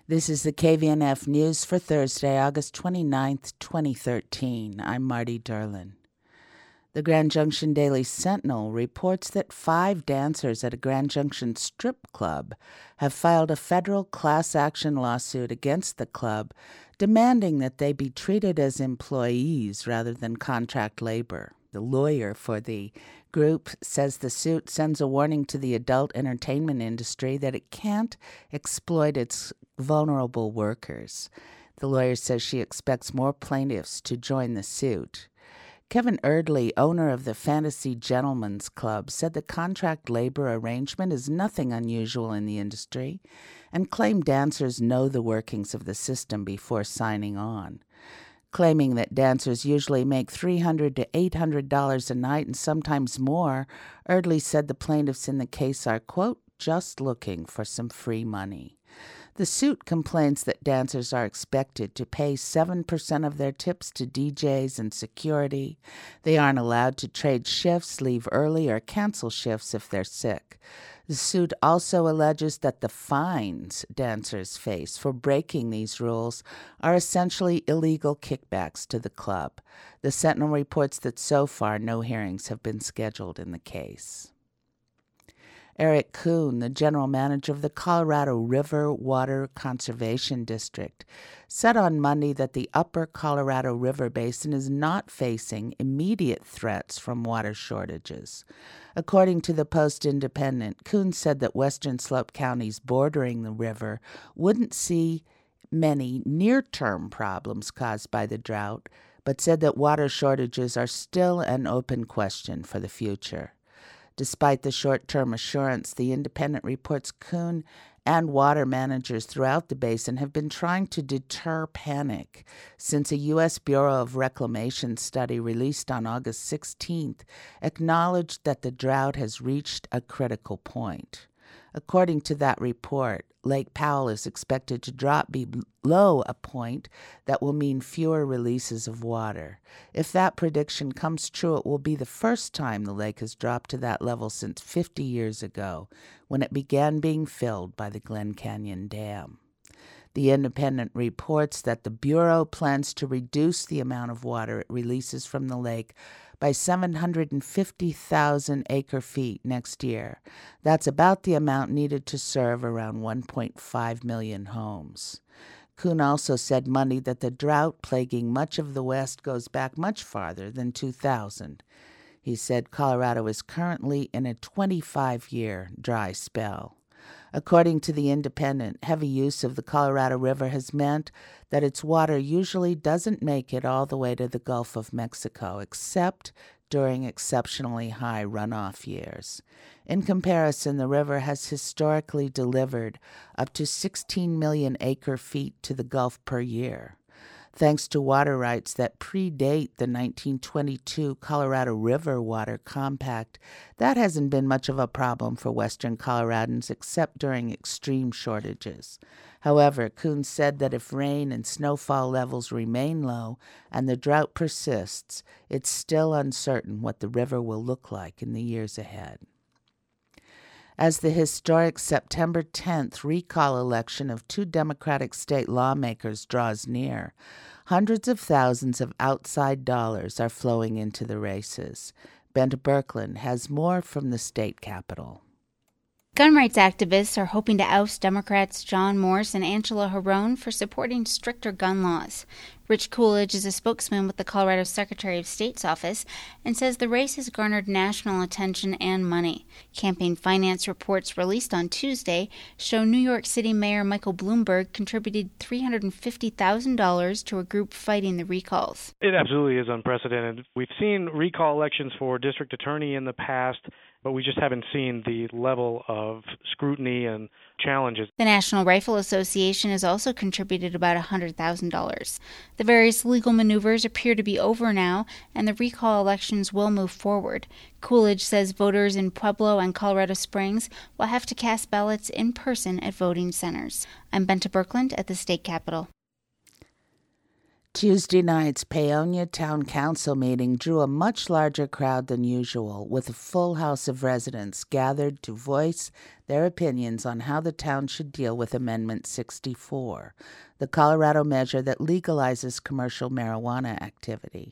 This is the KVNF News for Thursday, August 29th, 2013. I'm Marty Derlin. The Grand Junction Daily Sentinel reports that 5 dancers at a Grand Junction strip club have filed a federal class action lawsuit against the club, demanding that they be treated as employees rather than contract labor. The lawyer for the group says the suit sends a warning to the adult entertainment industry that it can't exploit its vulnerable workers. The lawyer says she expects more plaintiffs to join the suit. Kevin Erdley, owner of the Fantasy Gentlemen's Club, said the contract labor arrangement is nothing unusual in the industry and claimed dancers know the workings of the system before signing on. Claiming that dancers usually make $300 to $800 a night and sometimes more, Erdley said the plaintiffs in the case are, quote, just looking for some free money. The suit complains that dancers are expected to pay 7% of their tips to DJs and security. They aren't allowed to trade shifts, leave early, or cancel shifts if they're sick. The suit also alleges that the fines dancers face for breaking these rules are essentially illegal kickbacks to the club. The Sentinel reports that so far no hearings have been scheduled in the case. Eric Kuhn, the general manager of the Colorado River Water Conservation District, said on Monday that the upper Colorado River Basin is not facing immediate threats from water shortages. According to the Post-Independent, Kuhn said that western slope counties bordering the river wouldn't see many near-term problems caused by the drought, but said that water shortages are still an open question for the future. Despite the short-term assurance, the Independent reports Kuhn and water managers throughout the basin have been trying to deter panic since a U.S. Bureau of Reclamation study released on August 16th acknowledged that the drought has reached a critical point. According to that report, Lake Powell is expected to drop below a point that will mean fewer releases of water. If that prediction comes true, it will be the first time the lake has dropped to that level since 50 years ago, when it began being filled by the Glen Canyon Dam. The Independent reports that the Bureau plans to reduce the amount of water it releases from the lake by 750,000 acre-feet next year. That's about the amount needed to serve around 1.5 million homes. Kuhn also said Monday that the drought plaguing much of the West goes back much farther than 2000. He said Colorado is currently in a 25-year dry spell. According to the Independent, heavy use of the Colorado River has meant that its water usually doesn't make it all the way to the Gulf of Mexico, except during exceptionally high runoff years. In comparison, the river has historically delivered up to 16 million acre-feet to the Gulf per year. Thanks to water rights that predate the 1922 Colorado River Water Compact, that hasn't been much of a problem for western Coloradans except during extreme shortages. However, Kuhn said that if rain and snowfall levels remain low and the drought persists, it's still uncertain what the river will look like in the years ahead. As the historic September 10th recall election of 2 Democratic state lawmakers draws near, hundreds of thousands of outside dollars are flowing into the races. Benta Birkeland has more from the state capitol. Gun rights activists are hoping to oust Democrats John Morse and Angela Harone for supporting stricter gun laws. Rich Coolidge is a spokesman with the Colorado Secretary of State's office and says the race has garnered national attention and money. Campaign finance reports released on Tuesday show New York City Mayor Michael Bloomberg contributed $350,000 to a group fighting the recalls. It absolutely is unprecedented. We've seen recall elections for district attorney in the past, but we just haven't seen the level of scrutiny and challenges. The National Rifle Association has also contributed about $100,000. The various legal maneuvers appear to be over now, and the recall elections will move forward. Coolidge says voters in Pueblo and Colorado Springs will have to cast ballots in person at voting centers. I'm Benta Birkeland at the state capitol. Tuesday night's Paonia Town Council meeting drew a much larger crowd than usual, with a full house of residents gathered to voice their opinions on how the town should deal with Amendment 64, the Colorado measure that legalizes commercial marijuana activity.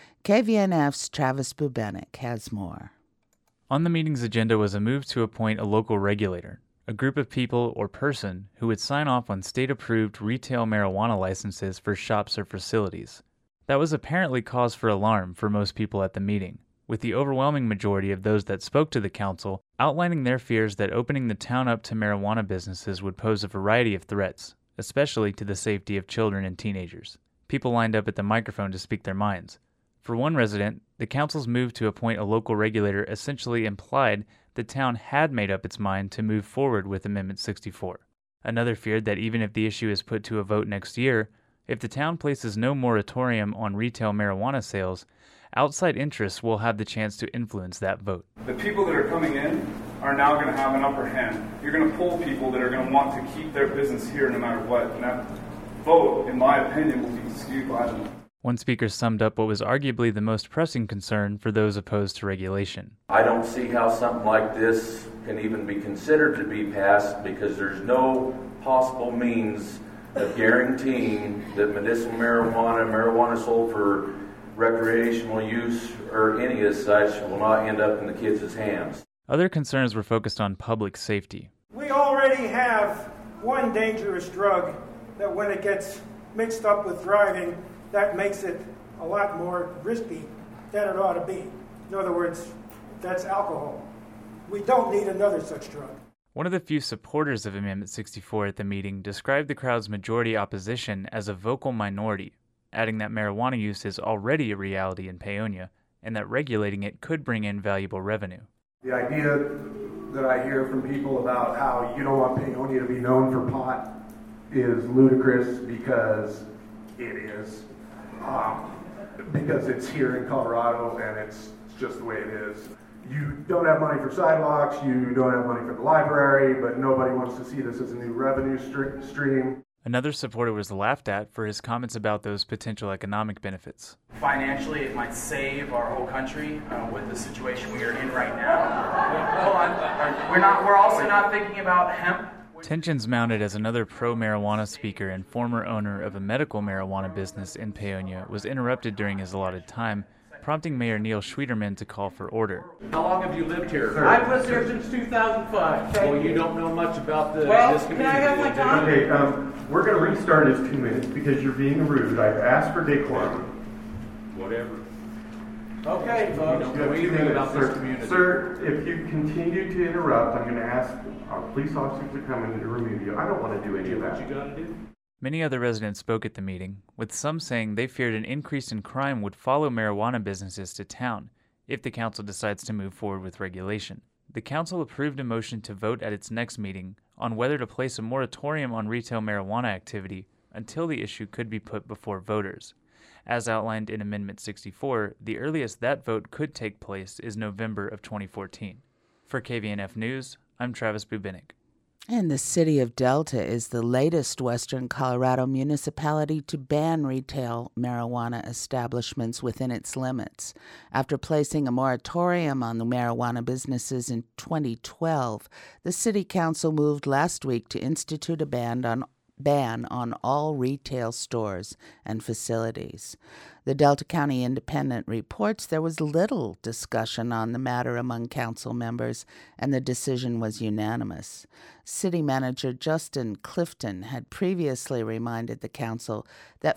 KVNF's Travis Bubenik has more. On the meeting's agenda was a move to appoint a local regulator, a group of people or person who would sign off on state-approved retail marijuana licenses for shops or facilities. That was apparently cause for alarm for most people at the meeting, with the overwhelming majority of those that spoke to the council outlining their fears that opening the town up to marijuana businesses would pose a variety of threats, especially to the safety of children and teenagers. People lined up at the microphone to speak their minds. For one resident, the council's move to appoint a local regulator essentially implied the town had made up its mind to move forward with Amendment 64. Another feared that even if the issue is put to a vote next year, if the town places no moratorium on retail marijuana sales, outside interests will have the chance to influence that vote. The people that are coming in are now going to have an upper hand. You're going to pull people that are going to want to keep their business here no matter what. And that vote, in my opinion, will be skewed by them. One speaker summed up what was arguably the most pressing concern for those opposed to regulation. I don't see how something like this can even be considered to be passed because there's no possible means of guaranteeing that medicinal marijuana sold for recreational use, or any as such, will not end up in the kids' hands. Other concerns were focused on public safety. We already have one dangerous drug that when it gets mixed up with driving, that makes it a lot more risky than it ought to be. In other words, that's alcohol. We don't need another such drug. One of the few supporters of Amendment 64 at the meeting described the crowd's majority opposition as a vocal minority, adding that marijuana use is already a reality in Paonia and that regulating it could bring in valuable revenue. The idea that I hear from people about how you don't want Paonia to be known for pot is ludicrous because it is. Because it's here in Colorado and it's just the way it is. You don't have money for sidewalks, you don't have money for the library, but nobody wants to see this as a new revenue stream. Another supporter was laughed at for his comments about those potential economic benefits. Financially, it might save our whole country with the situation we are in right now. We're also not thinking about hemp. Tensions mounted as another pro-marijuana speaker and former owner of a medical marijuana business in Paonia was interrupted during his allotted time, prompting Mayor Neil Schwieterman to call for order. How long have you lived here? Sir, I've lived here since 2005. Well, you don't know much about this community. Can I have my time? Okay, we're going to restart in 2 minutes because you're being rude. I've asked for decorum. Whatever. Okay, folks. You don't know anything about this community. Sir, if you continue to interrupt, I'm going to ask police officers to come in and remove you. I don't want to do any of that. What you got to do? Many other residents spoke at the meeting, with some saying they feared an increase in crime would follow marijuana businesses to town if the council decides to move forward with regulation. The council approved a motion to vote at its next meeting on whether to place a moratorium on retail marijuana activity until the issue could be put before voters. As outlined in Amendment 64, the earliest that vote could take place is November of 2014. For KVNF News, I'm Travis Bubenik. And the city of Delta is the latest Western Colorado municipality to ban retail marijuana establishments within its limits. After placing a moratorium on the marijuana businesses in 2012, the city council moved last week to institute a ban on all retail stores and facilities. The Delta County Independent reports there was little discussion on the matter among council members, and the decision was unanimous. City Manager Justin Clifton had previously reminded the council that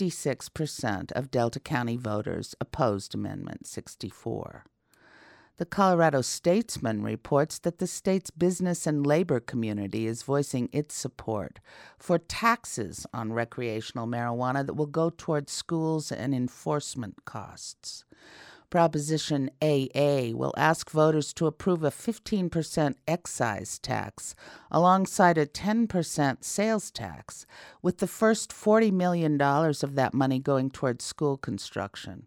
56% of Delta County voters opposed Amendment 64. The Colorado Statesman reports that the state's business and labor community is voicing its support for taxes on recreational marijuana that will go towards schools and enforcement costs. Proposition AA will ask voters to approve a 15% excise tax alongside a 10% sales tax, with the first $40 million of that money going towards school construction.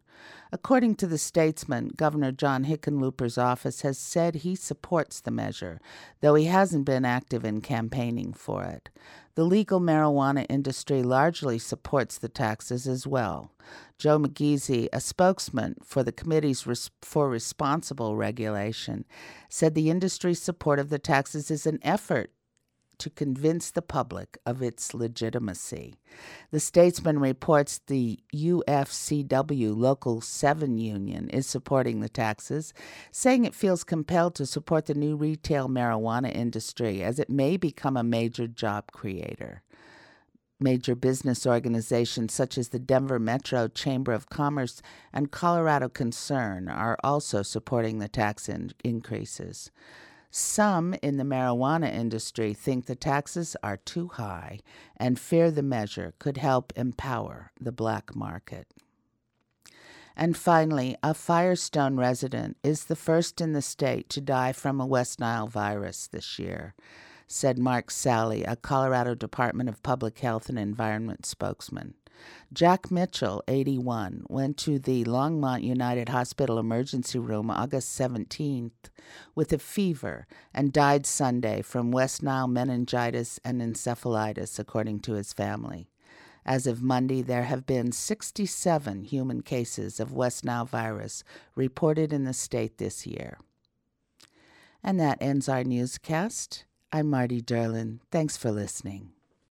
According to the Statesman, Governor John Hickenlooper's office has said he supports the measure, though he hasn't been active in campaigning for it. The legal marijuana industry largely supports the taxes as well. Joe McGeezy, a spokesman for the Committees for Responsible Regulation, said the industry's support of the taxes is an effort to convince the public of its legitimacy. The Statesman reports the UFCW Local 7 union is supporting the taxes, saying it feels compelled to support the new retail marijuana industry as it may become a major job creator. Major business organizations such as the Denver Metro Chamber of Commerce and Colorado Concern are also supporting the tax increases. Some in the marijuana industry think the taxes are too high and fear the measure could help empower the black market. And finally, a Firestone resident is the first in the state to die from a West Nile virus this year, said Mark Sally, a Colorado Department of Public Health and Environment spokesman. Jack Mitchell, 81, went to the Longmont United Hospital emergency room August 17th with a fever and died Sunday from West Nile meningitis and encephalitis, according to his family. As of Monday, there have been 67 human cases of West Nile virus reported in the state this year. And that ends our newscast. I'm Marty Derlin. Thanks for listening.